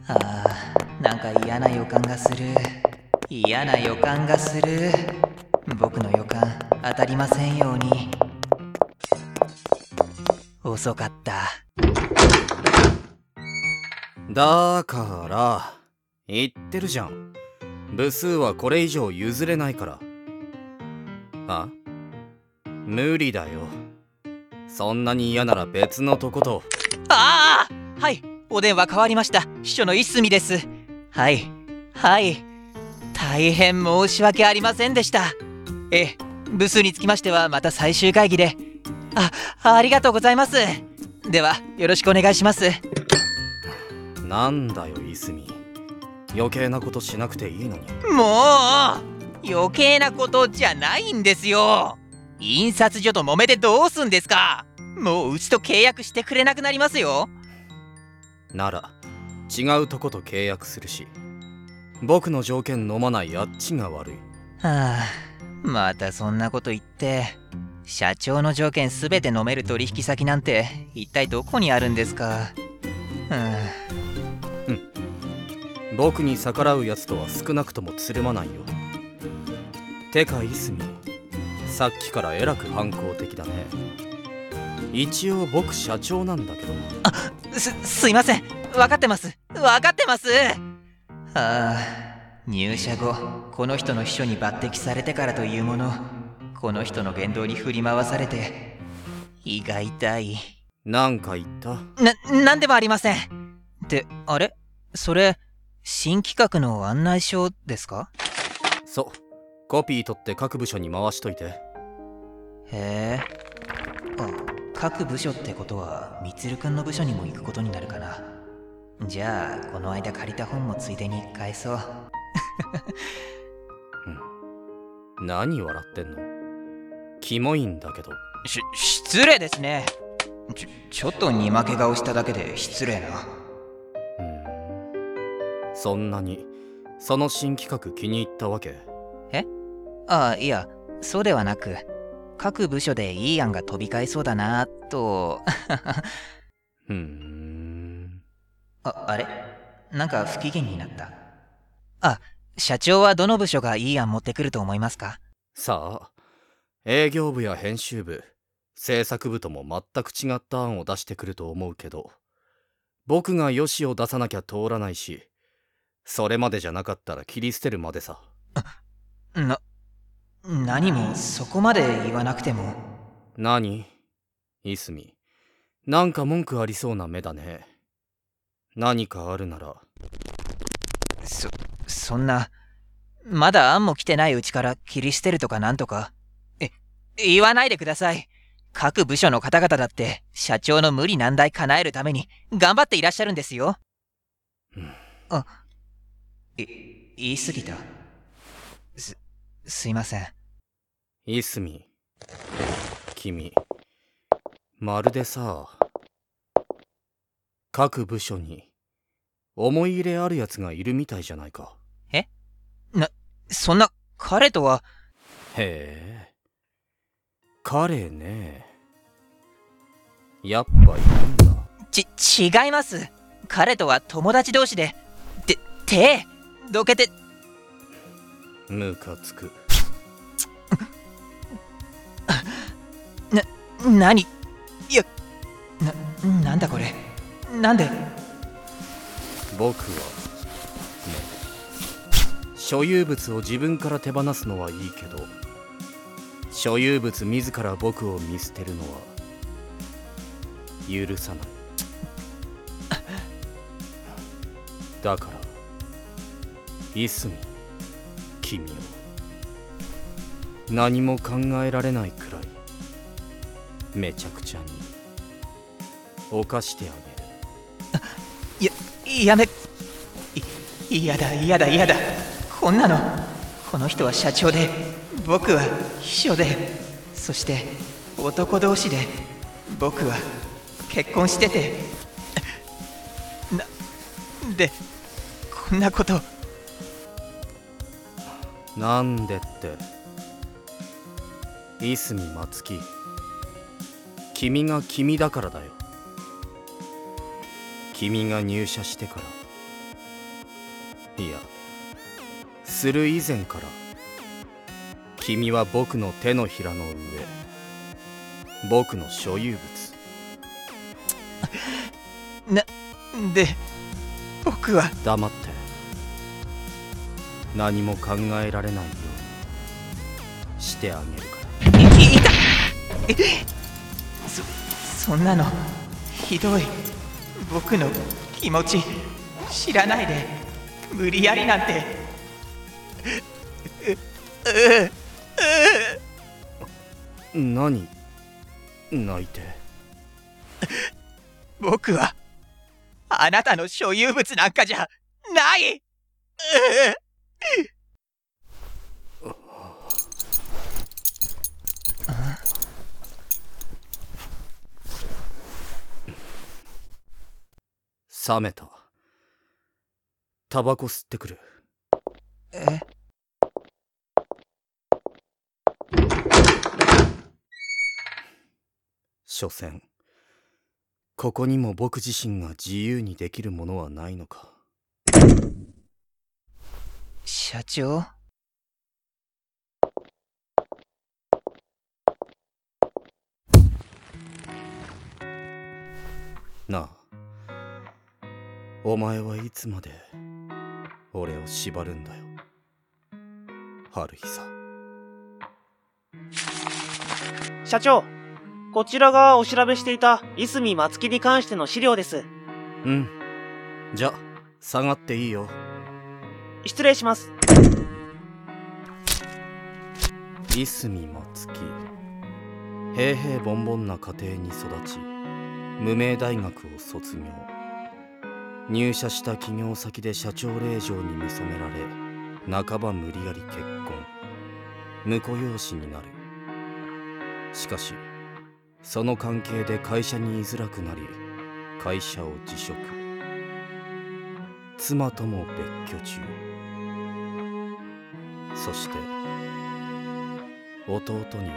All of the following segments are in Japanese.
なんか嫌な予感がする。嫌な予感がする。僕の予感当たりませんように。遅かった。 だから言ってるじゃん。部数はこれ以上譲れないから。あ？無理だよ。そんなに嫌なら別のとこと。 はい、お電話変わりました。秘書のいすみです。はい、大変申し訳ありませんでした。部数につきましてはまた最終会議で。ありがとうございます。ではよろしくお願いします。 なんだよいすみ、余計なことしなくていいのに。 もう余計なことじゃないんですよ。印刷所と揉めてどうすんですか。もううちと契約してくれなくなりますよ。 なら違うとこと契約するし、僕の条件飲まないあっちが悪い。 またそんなこと言って。社長の条件すべて飲める取引先なんて一体どこにあるんですか。 僕に逆らうやつとは少なくともつるまないよ。てかいすみ、さっきからえらく反抗的だね。一応僕社長なんだけど。 すいません。分かってます。入社後この人の秘書に抜擢されてからというもの、この人の言動に振り回されて胃が痛い。 なんか言った？ なんでもありません。ってあれ、それ新企画の案内書ですか？ そう、コピー取って各部署に回しといて。 へえ。各部署ってことはみつるくんの部署にも行くことになるかな。じゃあこの間借りた本もついでに返そう。 何笑ってんの？キモいんだけど。 失礼ですね。ちょっとにまけ顔しただけで失礼な。 そんなにその新企画気に入ったわけ？ いや、そうではなく、各部署でいい案が飛び交いそうだなと。あれ、なんか不機嫌になった。社長はどの部署がいい案持ってくると思いますか？ さあ、営業部や編集部、制作部とも全く違った案を出してくると思うけど、僕がよしを出さなきゃ通らないし、それまでじゃなかったら切り捨てるまでさ。 何もそこまで言わなくても。 何？いすみ、なんか文句ありそうな目だね。何かあるなら。 そんな、まだ案も来てないうちから切り捨てるとかなんとか。言わないでください。各部署の方々だって社長の無理難題叶えるために頑張っていらっしゃるんですよ。言い過ぎた。すいません。 いすみ、君、まるでさ、各部署に思い入れあるやつがいるみたいじゃないか。 そんな彼とは。 へえ、彼ね。やっぱいるんだ。 違います。彼とは友達同士で。手どけて。 ムカつく。 何？いや、なんだこれ。なんで？ 僕はね、所有物を自分から手放すのはいいけど、所有物自ら僕を見捨てるのは許さない。だからいすみ、君を何も考えられないくらいめちゃくちゃに犯してあげる。 嫌だ。こんなの。この人は社長で僕は秘書で、そして男同士で、僕は結婚してて、なんでこんなこと。 なんでって、いすみまつき、君が君だからだよ。君が入社してからいや、する以前から君は僕の手のひらの上、僕の所有物。 で、僕は。 黙って何も考えられないようにしてあげるから。 いた。そんなのひどい。僕の気持ち知らないで無理やりなんて。 何泣いて。 僕はあなたの所有物なんかじゃない。 冷めた。タバコ吸ってくる。所詮ここにも僕自身が自由にできるものはないのか。 社長。 なあ、お前はいつまで俺を縛るんだよ、春日さ。 社長、こちらがお調べしていたいすみ松木に関しての資料です。 うん、じゃ下がっていいよ。 失礼します。 いすみ松木、平々凡々な家庭に育ち、無名大学を卒業。入社した企業先で社長令嬢に見初められ、半ば無理やり結婚、婿養子になる。しかしその関係で会社に居づらくなり、会社を辞職。妻とも別居中。そして弟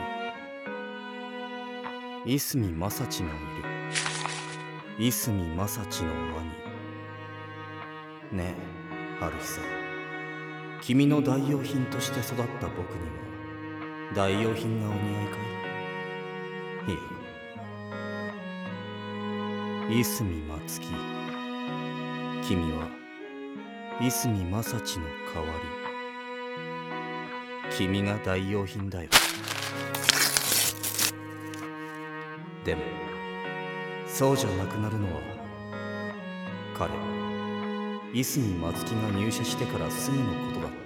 にいすみまさちがいる。いすみまさちの兄。ねえ春日さん、君の代用品として育った僕には代用品がお似合いかい？いえ、いすみ松木、君はいすみまさちの代わり。君が代用品だよ。でもそうじゃなくなるのは彼、いすみ松木が入社してからすぐのことだった。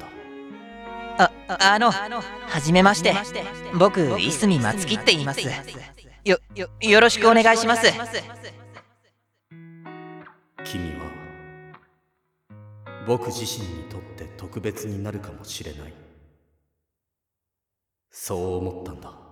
はじめまして。僕、いすみ松木って言います。よろしくお願いします。 君は僕自身にとって特別になるかもしれない。そう思ったんだ。